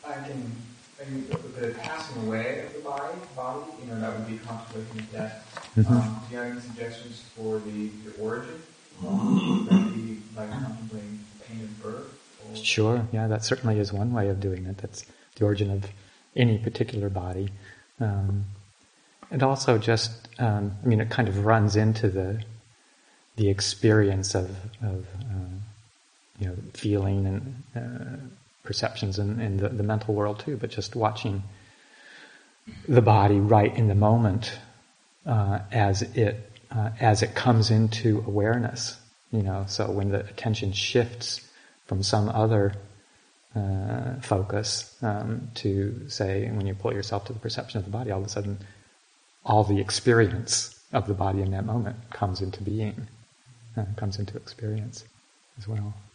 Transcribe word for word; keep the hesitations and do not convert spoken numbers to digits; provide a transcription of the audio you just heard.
I can, I mean, the, the passing away of the body, body, you know, that would be contemplation of death. Mm-hmm. Um, do you have any suggestions for the, the origin? Would that be like contemplating pain of birth? Or? Sure, yeah, that certainly is one way of doing it. That's the origin of any particular body. Um, and also just, um, I mean, it kind of runs into the the experience of, of uh, you know, feeling and uh, perceptions in, in the, the mental world too, but just watching the body right in the moment uh, as it uh, as it comes into awareness. You know, so when the attention shifts from some other uh, focus um, to, say, when you pull yourself to the perception of the body, all of a sudden, all the experience of the body in that moment comes into being, uh, comes into experience as well.